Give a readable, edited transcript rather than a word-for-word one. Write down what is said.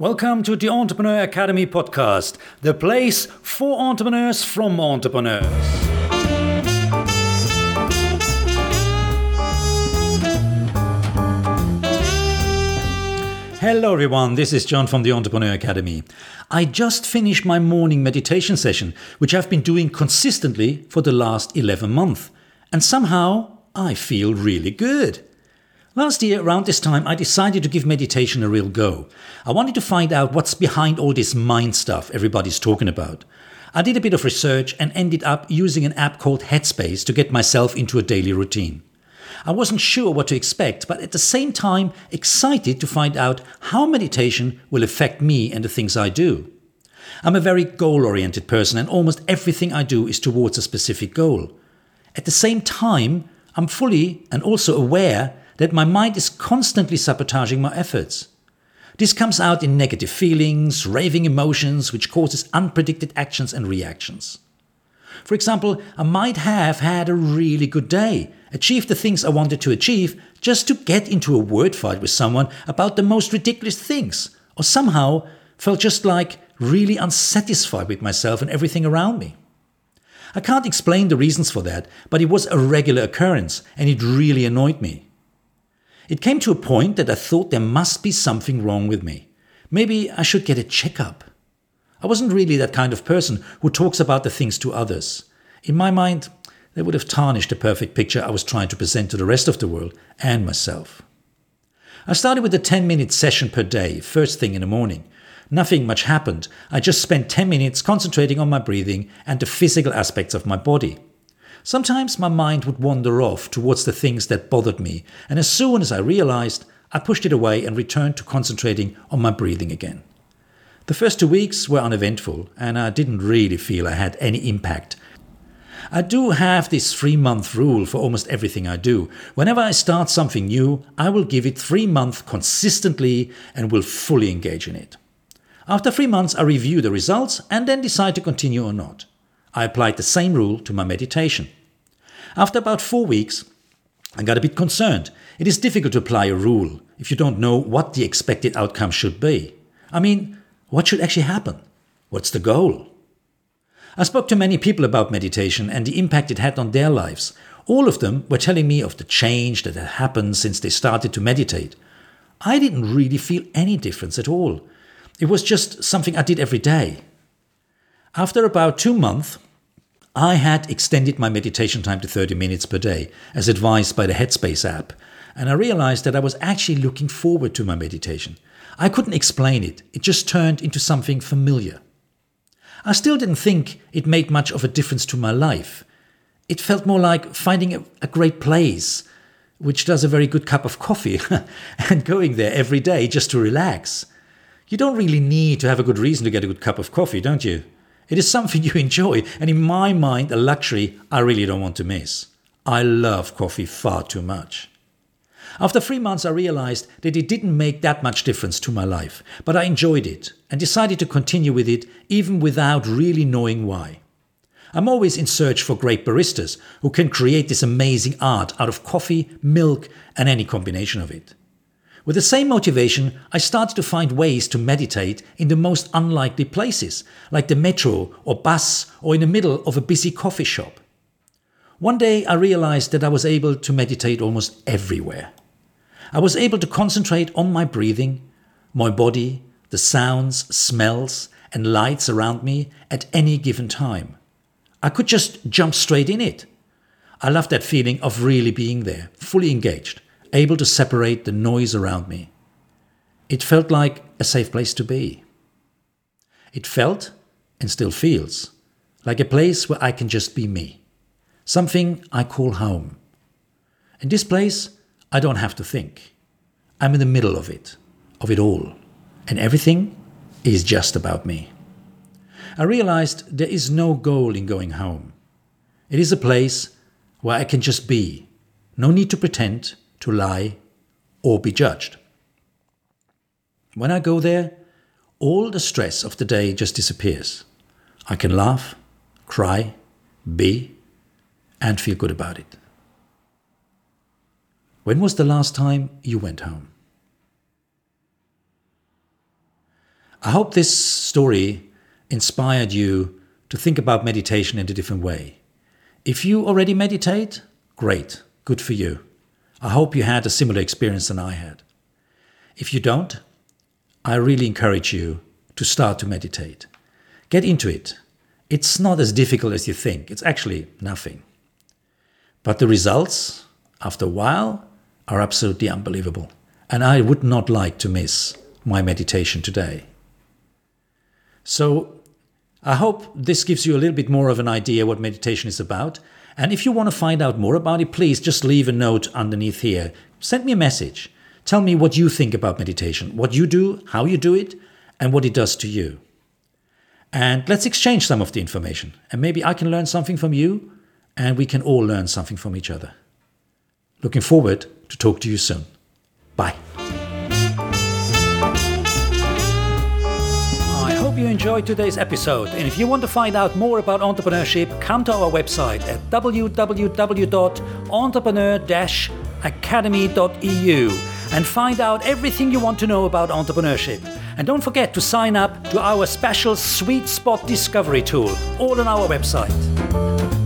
Welcome to the Entrepreneur Academy podcast, the place for entrepreneurs from entrepreneurs. Hello everyone, this is John from the Entrepreneur Academy. I just finished my morning meditation session, which I've been doing consistently for the last 11 months. And somehow I feel really good. Last year, around this time, I decided to give meditation a real go. I wanted to find out what's behind all this mind stuff everybody's talking about. I did a bit of research and ended up using an app called Headspace to get myself into a daily routine. I wasn't sure what to expect, but at the same time excited to find out how meditation will affect me and the things I do. I'm a very goal-oriented person and almost everything I do is towards a specific goal. At the same time, I'm fully and also aware that my mind is constantly sabotaging my efforts. This comes out in negative feelings, raving emotions, which causes unpredicted actions and reactions. For example, I might have had a really good day, achieved the things I wanted to achieve, just to get into a word fight with someone about the most ridiculous things, or somehow felt just like really unsatisfied with myself and everything around me. I can't explain the reasons for that, but it was a regular occurrence and it really annoyed me. It came to a point that I thought there must be something wrong with me. Maybe I should get a checkup. I wasn't really that kind of person who talks about the things to others. In my mind, they would have tarnished the perfect picture I was trying to present to the rest of the world and myself. I started with a 10-minute session per day, first thing in the morning. Nothing much happened. I just spent 10 minutes concentrating on my breathing and the physical aspects of my body. Sometimes my mind would wander off towards the things that bothered me, and as soon as I realized, I pushed it away and returned to concentrating on my breathing again. The first 2 weeks were uneventful, and I didn't really feel I had any impact. I do have this 3-month rule for almost everything I do. Whenever I start something new, I will give it 3 months consistently and will fully engage in it. After 3 months, I review the results and then decide to continue or not. I applied the same rule to my meditation. After about 4 weeks, I got a bit concerned. It is difficult to apply a rule if you don't know what the expected outcome should be. I mean, what should actually happen? What's the goal? I spoke to many people about meditation and the impact it had on their lives. All of them were telling me of the change that had happened since they started to meditate. I didn't really feel any difference at all. It was just something I did every day. After about 2 months, I had extended my meditation time to 30 minutes per day, as advised by the Headspace app, and I realized that I was actually looking forward to my meditation. I couldn't explain it, it just turned into something familiar. I still didn't think it made much of a difference to my life. It felt more like finding a great place, which does a very good cup of coffee, and going there every day just to relax. You don't really need to have a good reason to get a good cup of coffee, don't you? It is something you enjoy, and in my mind, a luxury I really don't want to miss. I love coffee far too much. After 3 months, I realized that it didn't make that much difference to my life, but I enjoyed it and decided to continue with it even without really knowing why. I'm always in search for great baristas who can create this amazing art out of coffee, milk, and any combination of it. With the same motivation, I started to find ways to meditate in the most unlikely places, like the metro or bus or in the middle of a busy coffee shop. One day I realized that I was able to meditate almost everywhere. I was able to concentrate on my breathing, my body, the sounds, smells, and lights around me at any given time. I could just jump straight in it. I loved that feeling of really being there, fully engaged, able to separate the noise around me. It felt like a safe place to be. It felt, and still feels, like a place where I can just be me. Something I call home. In this place, I don't have to think. I'm in the middle of it all, and everything is just about me. I realized there is no goal in going home. It is a place where I can just be, no need to pretend, to lie, or be judged. When I go there, all the stress of the day just disappears. I can laugh, cry, be, and feel good about it. When was the last time you went home? I hope this story inspired you to think about meditation in a different way. If you already meditate, great, good for you. I hope you had a similar experience than I had. If you don't, I really encourage you to start to meditate. Get into it. It's not as difficult as you think. It's actually nothing. But the results, after a while, are absolutely unbelievable. And I would not like to miss my meditation today. So I hope this gives you a little bit more of an idea what meditation is about. And if you want to find out more about it, please just leave a note underneath here. Send me a message. Tell me what you think about meditation, what you do, how you do it, and what it does to you. And let's exchange some of the information. And maybe I can learn something from you, and we can all learn something from each other. Looking forward to talk to you soon. Bye. I hope you enjoyed today's episode. And if you want to find out more about entrepreneurship, come to our website at www.entrepreneur-academy.eu and find out everything you want to know about entrepreneurship. And don't forget to sign up to our special Sweet Spot Discovery tool, all on our website.